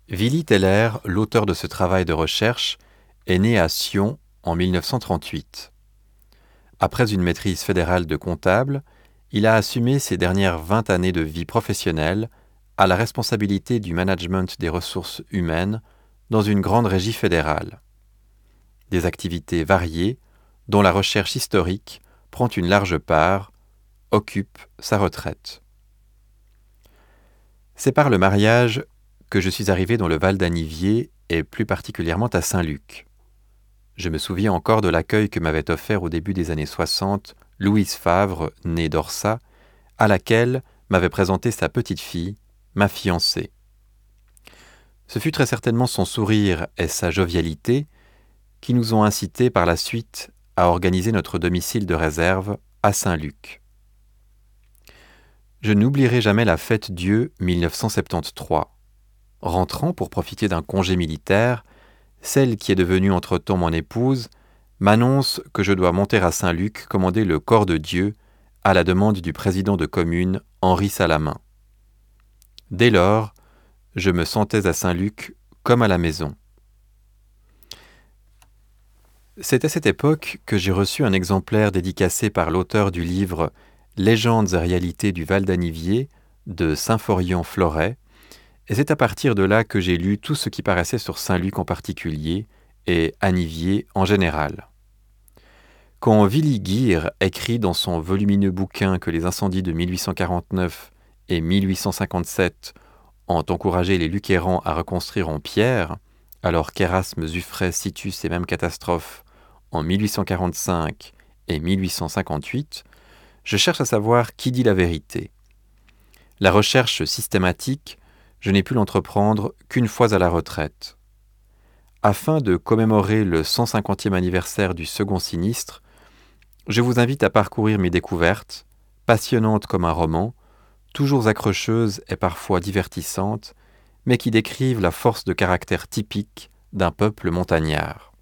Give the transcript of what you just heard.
Willy Teller, l'auteur de ce travail de recherche, est né à Sion en 1938. Après une maîtrise fédérale de comptable, il a assumé ses dernières 20 années de vie professionnelle à la responsabilité du management des ressources humaines dans une grande régie fédérale. Des activités variées, dont la recherche historique prend une large part, occupent sa retraite. C'est par le mariage que je suis arrivé dans le Val d'Anniviers et plus particulièrement à Saint-Luc. Je me souviens encore de l'accueil que m'avait offert au début des années 60 Louise Favre, née d'Orsat, à laquelle m'avait présenté sa petite fille, ma fiancée. Ce fut très certainement son sourire et sa jovialité qui nous ont incités par la suite à organiser notre domicile de réserve à Saint-Luc. Je n'oublierai jamais la fête Dieu 1973. Rentrant pour profiter d'un congé militaire, celle qui est devenue entre-temps mon épouse m'annonce que je dois monter à Saint-Luc commander le corps de Dieu à la demande du président de commune Henri Salamin. Dès lors, je me sentais à Saint-Luc comme à la maison. C'est à cette époque que j'ai reçu un exemplaire dédicacé par l'auteur du livre « Légendes et réalités du Val d'Anniviers » de Saint-Florian-Floret, et c'est à partir de là que j'ai lu tout ce qui paraissait sur Saint-Luc en particulier et Anniviers en général. Quand Willy Guir écrit dans son volumineux bouquin que les incendies de 1849 et 1857 ont encouragé les Lucérans à reconstruire en pierre, alors qu'Erasme Zuffray situe ces mêmes catastrophes en 1845 et 1858, je cherche à savoir qui dit la vérité. La recherche systématique, je n'ai pu l'entreprendre qu'une fois à la retraite. Afin de commémorer le 150e anniversaire du second sinistre, je vous invite à parcourir mes découvertes, passionnantes comme un roman, toujours accrocheuses et parfois divertissantes, mais qui décrivent la force de caractère typique d'un peuple montagnard.